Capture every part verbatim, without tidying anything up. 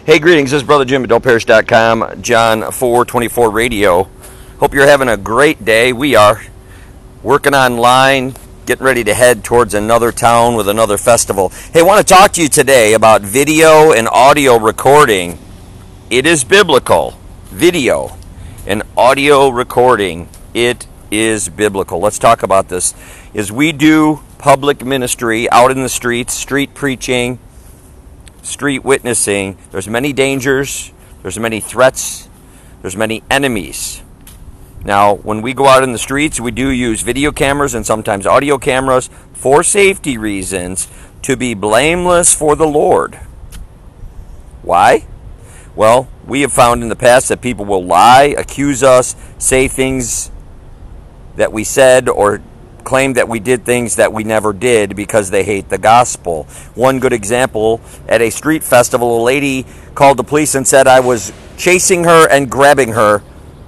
Hey, greetings. This is Brother Jim at don't parish dot com, John four twenty-four Radio. Hope you're having a great day. We are working online, getting ready to head towards another town with another festival. Hey, I want to talk to you today about video and audio recording. It is biblical. Video and audio recording, it is biblical. Let's talk about this. As we do public ministry out in the streets, street preaching, street witnessing, there's many dangers, there's many threats, there's many enemies. Now, when we go out in the streets, we do use video cameras and sometimes audio cameras for safety reasons to be blameless for the Lord. Why? Well, we have found in the past that people will lie, accuse us, say things that we said, or claim that we did things that we never did because they hate the gospel. One good example, at a street festival, a lady called the police and said I was chasing her and grabbing her.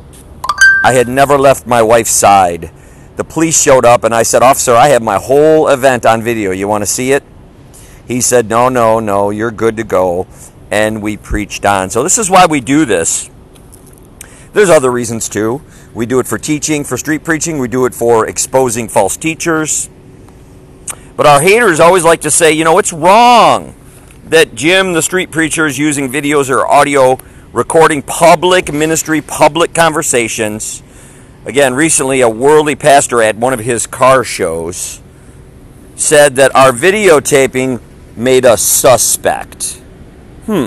I had never left my wife's side. The police showed up and I said, "Officer, I have my whole event on video. You want to see it?" He said, no, no, no, you're good to go. And we preached on. So this is why we do this. There's other reasons too. We do it for teaching, for street preaching. We do it for exposing false teachers. But our haters always like to say, you know, it's wrong that Jim, the street preacher, is using videos or audio recording public ministry, public conversations. Again, recently a worldly pastor at one of his car shows said that our videotaping made us suspect. Hmm.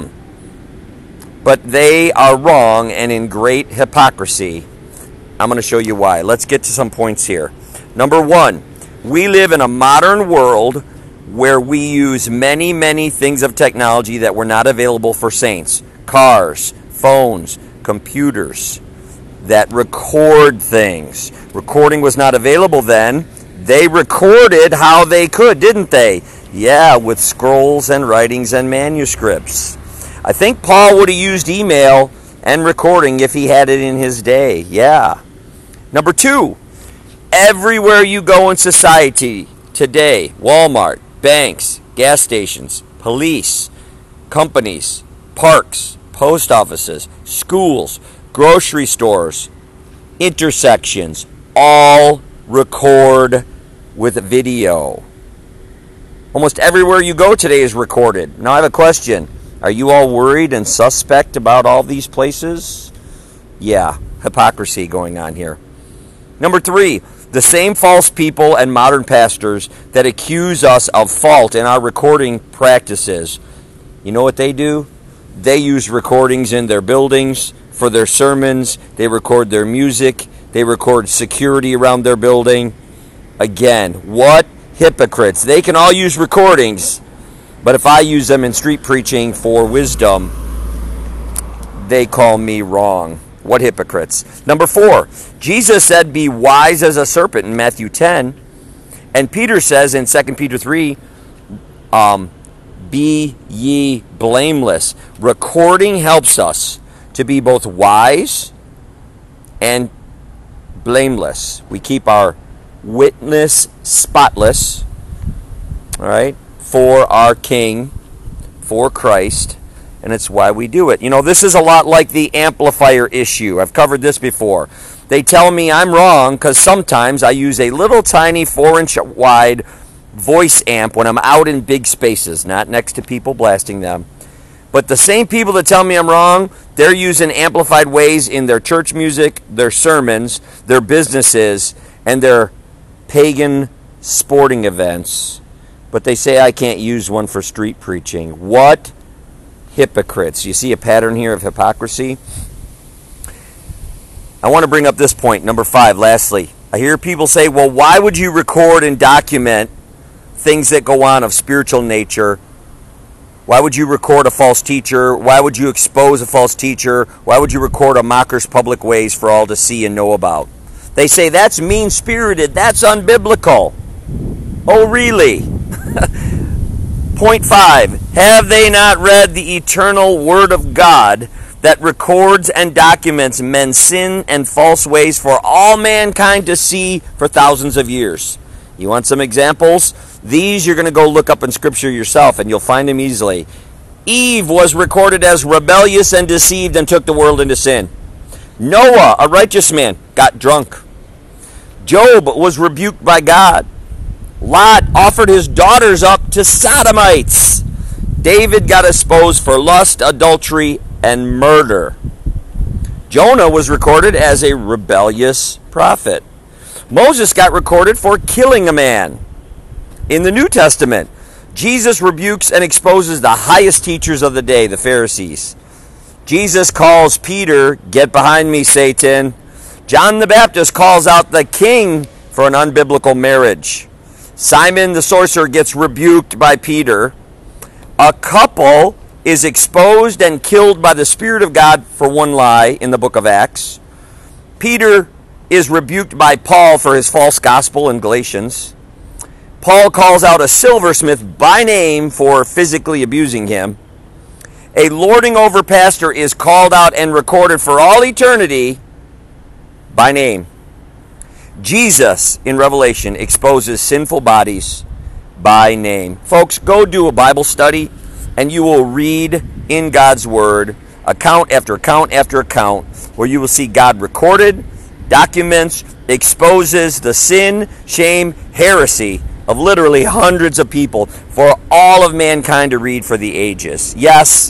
But they are wrong and in great hypocrisy. I'm going to show you why. Let's get to some points here. Number one, we live in a modern world where we use many, many things of technology that were not available for saints. Cars, phones, computers that record things. Recording was not available then. They recorded how they could, didn't they? Yeah, with scrolls and writings and manuscripts. I think Paul would have used email and recording if he had it in his day. Yeah. Number two, everywhere you go in society today, Walmart, banks, gas stations, police, companies, parks, post offices, schools, grocery stores, intersections, all record with video. Almost everywhere you go today is recorded. Now I have a question. Are you all worried and suspect about all these places? Yeah, hypocrisy going on here. Number three, the same false people and modern pastors that accuse us of fault in our recording practices. You know what they do? They use recordings in their buildings for their sermons. They record their music. They record security around their building. Again, what hypocrites. They can all use recordings, but if I use them in street preaching for wisdom, they call me wrong. What hypocrites. Number four, Jesus said, be wise as a serpent in Matthew ten. And Peter says in Second Peter three, um, be ye blameless. Recording helps us to be both wise and blameless. We keep our witness spotless, all right, for our King, for Christ, and it's why we do it. You know, this is a lot like the amplifier issue. I've covered this before. They tell me I'm wrong because sometimes I use a little tiny four-inch wide voice amp when I'm out in big spaces, not next to people blasting them. But the same people that tell me I'm wrong, they're using amplified ways in their church music, their sermons, their businesses, and their pagan sporting events. But they say I can't use one for street preaching. What hypocrites. You see a pattern here of hypocrisy? I want to bring up this point, number five, lastly. I hear people say, well, why would you record and document things that go on of spiritual nature? Why would you record a false teacher? Why would you expose a false teacher? Why would you record a mocker's public ways for all to see and know about? They say that's mean-spirited. That's unbiblical. Oh, really? Point five, have they not read the eternal Word of God that records and documents men's sin and false ways for all mankind to see for thousands of years? You want some examples? These you're going to go look up in Scripture yourself, and you'll find them easily. Eve was recorded as rebellious and deceived and took the world into sin. Noah, a righteous man, got drunk. Job was rebuked by God. Lot offered his daughters up to sodomites. David got exposed for lust, adultery, and murder. Jonah was recorded as a rebellious prophet. Moses got recorded for killing a man. In the New Testament, Jesus rebukes and exposes the highest teachers of the day, the Pharisees. Jesus calls Peter, "Get behind me, Satan." John the Baptist calls out the king for an unbiblical marriage. Simon the sorcerer gets rebuked by Peter. A couple is exposed and killed by the Spirit of God for one lie in the book of Acts. Peter is rebuked by Paul for his false gospel in Galatians. Paul calls out a silversmith by name for physically abusing him. A lording over pastor is called out and recorded for all eternity by name. Jesus, in Revelation, exposes sinful bodies by name. Folks, go do a Bible study, and you will read in God's Word account after account after account where you will see God recorded, documents, exposes the sin, shame, heresy of literally hundreds of people for all of mankind to read for the ages. Yes,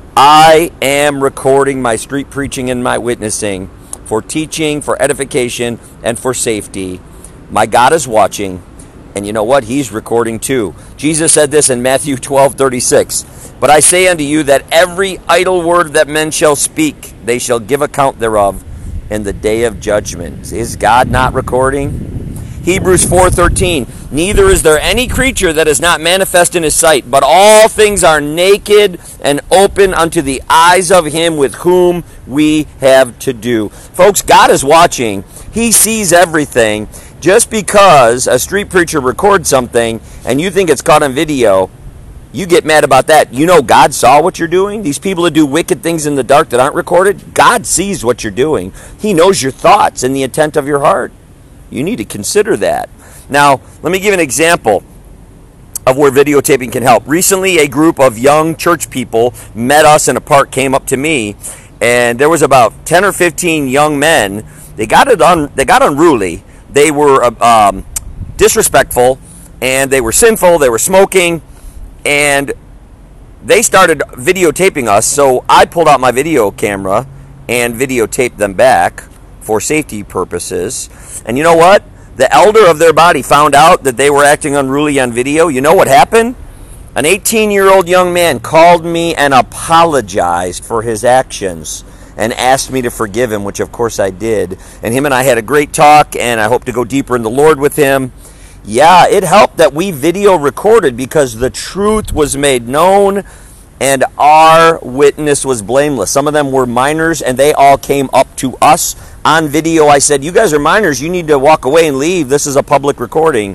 I am recording my street preaching and my witnessing for teaching, for edification, and for safety. My God is watching, and you know what? He's recording too. Jesus said this in Matthew twelve thirty-six. But I say unto you that every idle word that men shall speak, they shall give account thereof in the day of judgment. Is God not recording? Hebrews four thirteen. Neither is there any creature that is not manifest in his sight, but all things are naked and open unto the eyes of him with whom we have to do. Folks, God is watching. He sees everything. Just because a street preacher records something and you think it's caught on video, you get mad about that. You know God saw what you're doing. These people that do wicked things in the dark that aren't recorded, God sees what you're doing. He knows your thoughts and the intent of your heart. You need to consider that. Now, let me give an example of where videotaping can help. Recently, a group of young church people met us in a park, came up to me, and there was about ten or fifteen young men. They got it un, they got unruly. They were um, disrespectful, and they were sinful. They were smoking, and they started videotaping us. So I pulled out my video camera and videotaped them back for safety purposes. And you know what? The elder of their body found out that they were acting unruly on video. You know what happened? An eighteen-year-old young man called me and apologized for his actions and asked me to forgive him, which of course I did. And him and I had a great talk, and I hope to go deeper in the Lord with him. Yeah, it helped that we video recorded because the truth was made known and our witness was blameless. Some of them were minors, and they all came up to us on video. I said, you guys are minors. You need to walk away and leave. This is a public recording.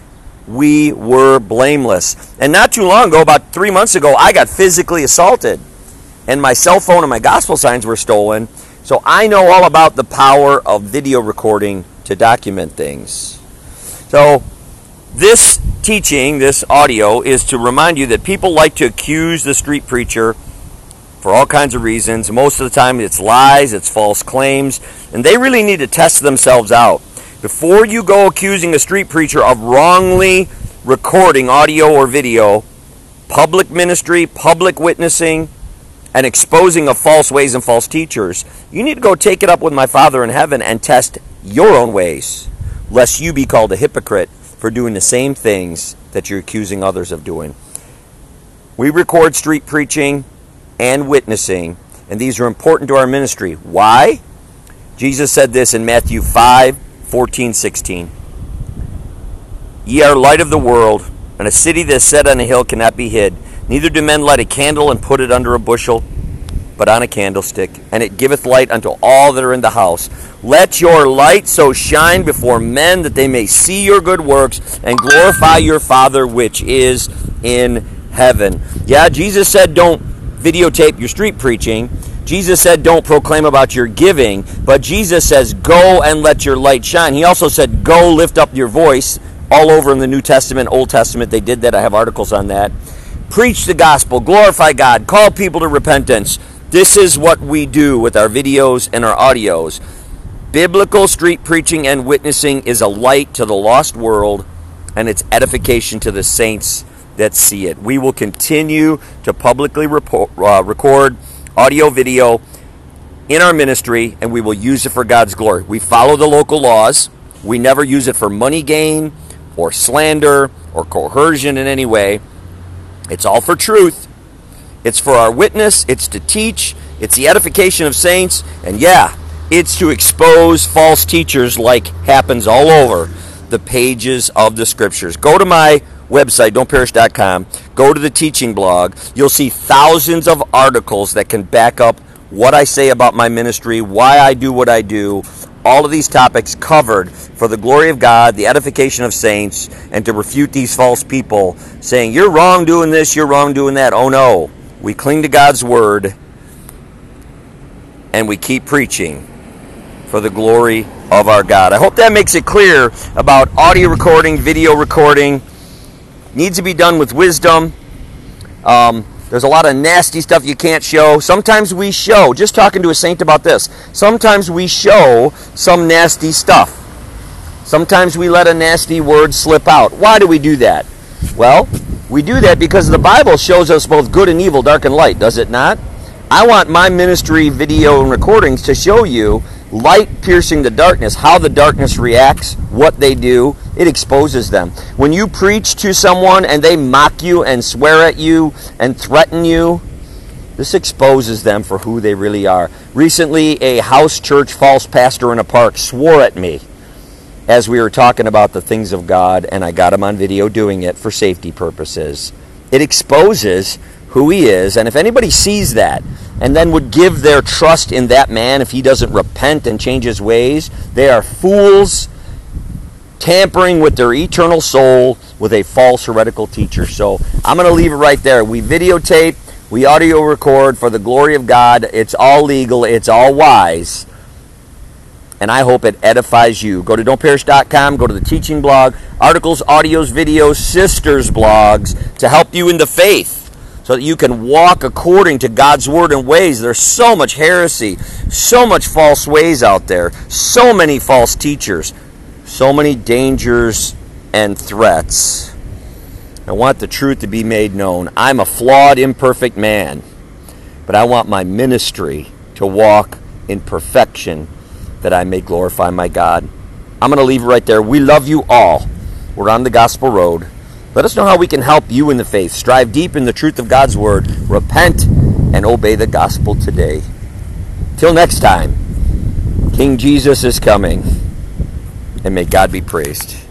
We were blameless. And not too long ago, about three months ago, I got physically assaulted, and my cell phone and my gospel signs were stolen. So I know all about the power of video recording to document things. So this teaching, this audio, is to remind you that people like to accuse the street preacher for all kinds of reasons. Most of the time it's lies, it's false claims, and they really need to test themselves out. Before you go accusing a street preacher of wrongly recording audio or video, public ministry, public witnessing, and exposing of false ways and false teachers, you need to go take it up with my Father in heaven and test your own ways, lest you be called a hypocrite for doing the same things that you're accusing others of doing. We record street preaching and witnessing, and these are important to our ministry. Why? Jesus said this in Matthew five, fourteen, sixteen. Ye are light of the world, and a city that is set on a hill cannot be hid. Neither do men light a candle and put it under a bushel, but on a candlestick, and it giveth light unto all that are in the house. Let your light so shine before men that they may see your good works and glorify your Father which is in heaven. Yeah, Jesus said don't videotape your street preaching. Jesus said don't proclaim about your giving. But Jesus says go and let your light shine. He also said go lift up your voice. All over in the New Testament, Old Testament, they did that. I have articles on that. preach the gospel, glorify God, call people to repentance. This is what we do with our videos and our audios. Biblical street preaching and witnessing is a light to the lost world, and it's edification to the saints that see it. We will continue to publicly report, uh, record audio, video in our ministry, and we will use it for God's glory. We follow the local laws. We never use it for money gain or slander or coercion in any way. It's all for truth. It's for our witness. It's to teach. It's the edification of saints. And yeah, it's to expose false teachers like happens all over the pages of the scriptures. Go to my website, don't perish dot com. Go to the teaching blog. You'll see thousands of articles that can back up what I say about my ministry, why I do what I do. All of these topics covered for the glory of God, the edification of saints, and to refute these false people saying, you're wrong doing this, you're wrong doing that. Oh no. We cling to God's word, and we keep preaching for the glory of our God. I hope that makes it clear about audio recording, video recording. Needs to be done with wisdom. Um, there's a lot of nasty stuff you can't show. Sometimes we show, just talking to a saint about this, sometimes we show some nasty stuff. Sometimes we let a nasty word slip out. Why do we do that? Well, we do that because the Bible shows us both good and evil, dark and light, does it not? I want my ministry video and recordings to show you light piercing the darkness, how the darkness reacts, what they do. It exposes them. When you preach to someone and they mock you and swear at you and threaten you, this exposes them for who they really are. Recently, a house church false pastor in a park swore at me as we were talking about the things of God, and I got him on video doing it for safety purposes. It exposes who he is, and if anybody sees that and then would give their trust in that man if he doesn't repent and change his ways, they are fools tampering with their eternal soul with a false heretical teacher. So I'm going to leave it right there. We videotape, we audio record for the glory of God. It's all legal, it's all wise, and I hope it edifies you. Go to don't perish dot com, go to the teaching blog, articles, audios, videos, sisters blogs to help you in the faith so that you can walk according to God's word and ways. There's so much heresy, so much false ways out there, so many false teachers, so many dangers and threats. I want the truth to be made known. I'm a flawed, imperfect man, but I want my ministry to walk in perfection, that I may glorify my God. I'm going to leave it right there. We love you all. We're on the gospel road. Let us know how we can help you in the faith. Strive deep in the truth of God's word. Repent and obey the gospel today. Till next time, King Jesus is coming, and may God be praised.